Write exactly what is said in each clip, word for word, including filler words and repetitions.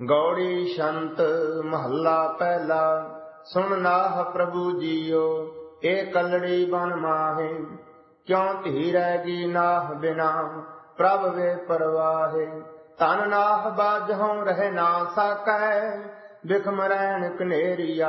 ਗੌੜੀ ਸ਼ੰਤ ਮਹੱਲਾ ਪਹਿਲਾ। ਸੁਣ ਨਾਹ ਪ੍ਰਭੂ ਜੀਓ, ਏ ਕਲੜੀ ਬਨ ਮਾਹੇ। ਕਿਉ ਧੀਰੈ ਗੀ ਨਾਹ ਬਿਨਾ, ਪ੍ਰਭ ਵੇ ਪਰਵਾਹੇ। ਤਨ ਨਾਹ ਬਾਝਹੁ ਰਹਿ ਨਾ ਸਕੈ, ਬਿਖਮ ਰੈਣ ਕਨੇਰੀਆ।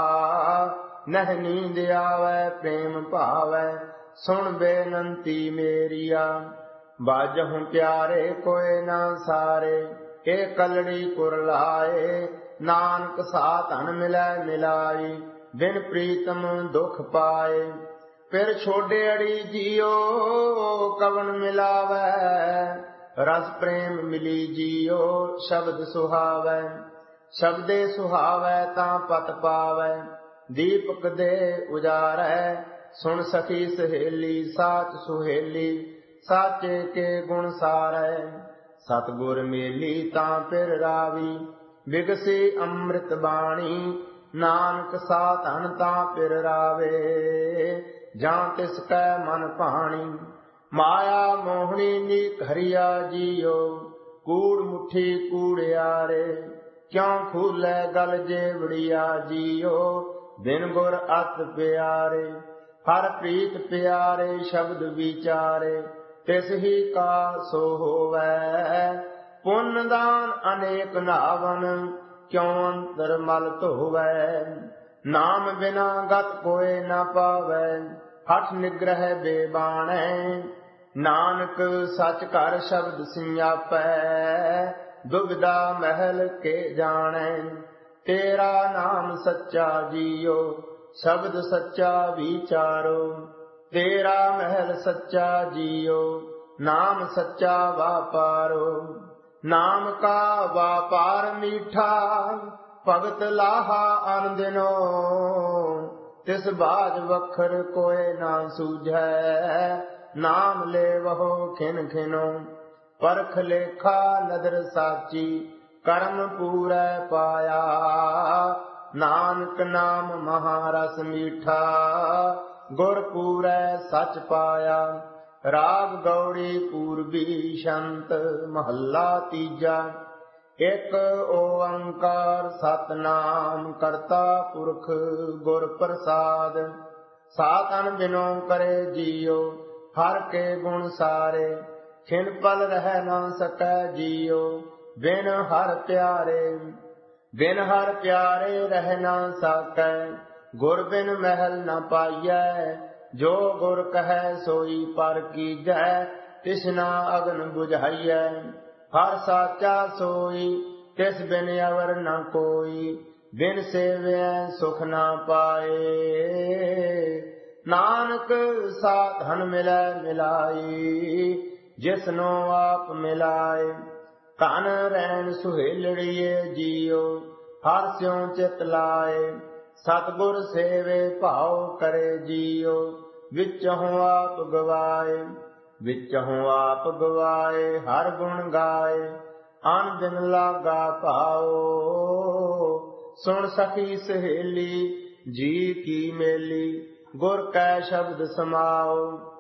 ਨਹਿ ਨੀਂਦ ਆਵੈ ਪ੍ਰੇਮ ਭਾਵੈ, ਸੁਣ ਬੇਨੰਤੀ ਮੇਰੀਆ। ਬਾਝਹੁ ਪਿਆਰੇ ਕੋਇ ਨਾ ਸਾਰੇ, ਏ ਕਲੜੀ ਕੁਰਲਾਏ। ਨਾਨਕ ਸਾ ਧਨ ਮਿਲੈ ਮਿਲਾਈ, ਬਿਨ ਪ੍ਰੀਤਮ ਦੁਖ ਪਾਏ। ਫਿਰ ਛੋਡਿਆੜੀ ਜੀਓ, ਕਵਣ ਮਿਲਾਵੈ। ਰਸ ਪ੍ਰੇਮ ਮਿਲੀ ਜੀਓ, ਸ਼ਬਦ ਸੁਹਾਵੈ। ਸ਼ਬਦੇ ਸੁਹਾਵੈ ਤਾਂ ਪਤ ਪਾਵੈ, ਦੀਪਕ ਦੇ ਉਜਾਰੈ। ਸੁਣ ਸਖੀ ਸਹੇਲੀ ਸਾਚ ਸੁਹੇਲੀ, ਸਾਚੇ ਕੇ ਗੁਣ ਸਾਰੈ। ਸਤਿਗੁਰ ਮੇਲੀ ਤਾਂ ਫਿਰ ਰਾਵੀ, ਬਿਗਸੀ ਅੰਮ੍ਰਿਤ ਬਾਣੀ। ਨਾਨਕ ਸਾ ਧਨ ਤਾਂ ਫਿਰ ਰਾਵੇ, ਜਾਂ ਤਿਸ ਕੈ ਮਨ ਭਾਣੀ। ਮਾਇਆ ਮੋਹਣੀ ਨੀਕ ਹਰੀਆ ਜੀਓ, ਕੂੜ ਮੁੱਠੀ ਕੂੜਿਆਰੇ। ਕਿਉ ਖੂਲੈ ਗਲ ਜੇਵੜੀਆ ਜੀਓ, ਬਿਨ ਗੁਰ ਅਤ ਪਿਆਰੇ। ਹਰ ਪ੍ਰੀਤ ਪਿਆਰੇ ਸ਼ਬਦ ਵਿਚਾਰੇ, ਤਿਸ ਹੀ ਕਾ ਸੋ ਹੋਵੈ। ਪੁੰਨ ਦਾਨ ਅਨੇਕ ਨਾਵਨ, ਕਿਉ ਅੰਤਰ ਮਲ ਧੋਵੈ। ਨਾਮ ਬਿਨਾ ਗਤ ਕੋਇ ਨਾ ਪਾਵੈ, ਹਠ ਨਿਗ੍ਰਹਿ ਬੇਬਾਣੈ। ਨਾਨਕ ਸਚ ਘਰ ਸ਼ਬਦ ਸਿਆਪੈ, ਦੁਬਿਧਾ ਮਹਿਲ ਕੇ ਜਾਣੈ। ਤੇਰਾ ਨਾਮ ਸੱਚਾ ਜੀਓ, ਸ਼ਬਦ ਸੱਚਾ ਵਿਚਾਰੋ। ਤੇਰਾ ਮਹਿਲ ਸੱਚਾ ਜੀਓ, ਨਾਮ ਸੱਚਾ ਵਾਪਾਰੋ। ਨਾਮ ਕਾ ਵਾਪਾਰ ਮੀਠਾ, ਭਗਤ ਲਾਹਾ ਅਨ ਦਿਨੋ। ਤਿਸ ਬਾਝ ਵਖਰ ਕੋਇ ਨਾ ਸੂਝੈ, ਨਾਮ ਲੇਵਹੁ ਖਿਨ ਖਿਨੋ। ਪਰਖ ਲੇਖਾ ਨਦਰ ਸਾਚੀ, ਕਰਮ ਪੂਰੈ ਪਾਇਆ। ਨਾਨਕ ਨਾਮ ਮਹਾਰਸ ਮੀਠਾ, ਗੁਰ ਪੂਰੈ ਸਚ ਪਾਇਆ। ਰਾਗ ਗੌੜੀ ਪੂਰਬੀ ਸ਼ੰਤ ਮਹੱਲਾ ਤੀਜਾ। ਇਕ ਓੰਕਾਰ ਸਤਿਨਾਮ ਕਰਤਾ ਪੁਰਖ ਗੁਰ ਪ੍ਰਸਾਦ। ਸਾਧਨ ਬਿਨੋ ਕਰੇ ਜੀਓ, ਹਰ ਕੇ ਗੁਣ ਸਾਰੇ। ਖਿਨ ਪਲ ਰਹਿ ਨਾ ਸਕੈ ਜੀਓ, ਬਿਨ ਹਰ ਪਿਆਰੇ। ਬਿਨ ਹਰ ਪਿਆਰੇ ਰਹਿ ਨਾ ਸਕੈ, ਗੁਰ ਬਿਨ ਮਹਿਲ ਨ ਪਾਈਐ। ਜੋ ਗੁਰ ਕਹੈ ਸੋਈ ਪਰ ਕੀਜੈ, ਤਿਸਨਾ ਅਗਨ ਬੁਝਾਈਐ। ਹਰ ਸਾਚਾ ਸੋਈ, ਤਿਸ ਬਿਨ ਅਵਰ ਨ ਕੋਈ। ਬਿਨ ਸੇਵਿਐ ਸੁਖ ਨਾ ਪਾਏ। ਨਾਨਕ ਸਾ ਧਨ ਮਿਲੈ ਮਿਲਾਈ, ਜਿਸਨੋ ਆਪ ਮਿਲਾਏ। ਧਨ ਰੈਣ ਸੁਹੇਲੜੀਏ ਜੀਓ, ਹਰ ਸਿਉ ਚਿਤ ਲਾਏ। ਸਤਿਗੁਰ ਸੇਵੇ ਭਾਉ ਕਰੇ ਜੀਓ, ਵਿਚਹੁ ਆਪ ਗਵਾਏ। ਵਿਚਹੁ ਆਪ ਗਵਾਏ, ਹਰ ਗੁਣ ਗਾਏ। ਅਨ ਦਿਨ ਲਾਗਾ ਭਾਉ, ਸੁਣ ਸਖੀ ਸਹੇਲੀ ਜੀ ਕੀ ਮੇਲੀ। ਗੁਰ ਕੈ ਸ਼ਬਦ ਸਮਾਉ।